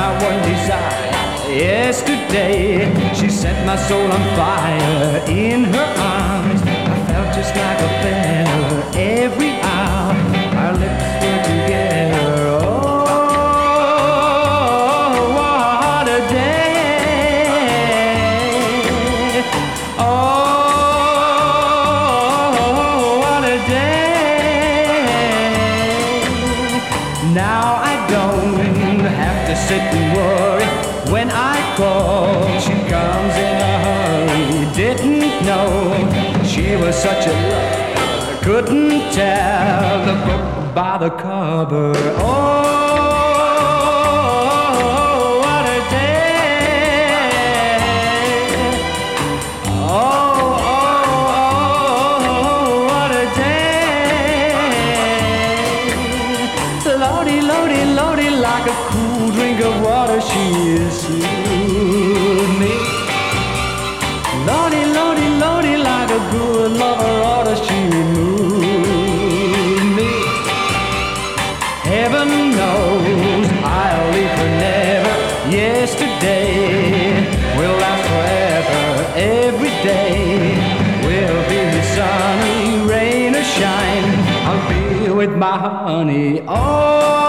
my one desire. Yesterday, she set my soul on fire. In her arms, I felt just like a feather. Every hour, our lips were together. Oh, what a day. Oh, what a day. Now I don't have to sit and worry. When I call, she comes in a hurry. Didn't know she was such a lover. Couldn't tell the book by the cover. Oh, what a day. Oh, what a day. Lordy, lordy, lordy, like a cool drink of water, she is soothed me. Lordy, lordy, lordy, like a good lover oughta, she moved me. Heaven knows I'll leave her never. Yesterday will last forever. Every day will be sunny, rain or shine. I'll be with my honey. Oh,